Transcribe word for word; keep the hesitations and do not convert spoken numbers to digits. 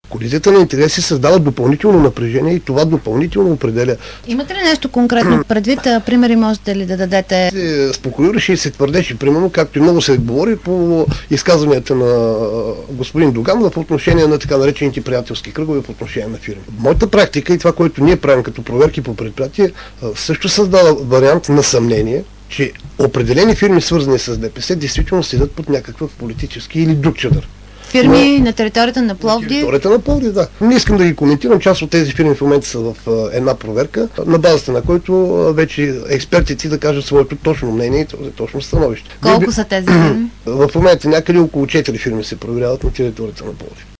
Колизията на интереси създава допълнително напрежение и това допълнително определя. Имате ли нещо конкретно предвид? Примери можете ли да дадете? Се спекулираше и се твърдеше, примерно, както и много се говори по изказванията на господин Доган в отношение на така наречените приятелски кръгове по отношение на фирми. Моята практика и това, което ние правим като проверки по предприятие, също създава вариант на съмнение, че определени фирми, свързани с ДПС, действително седят под някакъв политически или друг чадър. Фирми но, на територията на Пловдив? На територията на Пловдив, да. Не искам да ги коментирам, част от тези фирми в момента са в а, една проверка, на базата на който а, вече експертите да кажат своето точно мнение и точно становище. Колко са тези фирми? В момента някъде около четири фирми се проверяват на територията на Пловдив.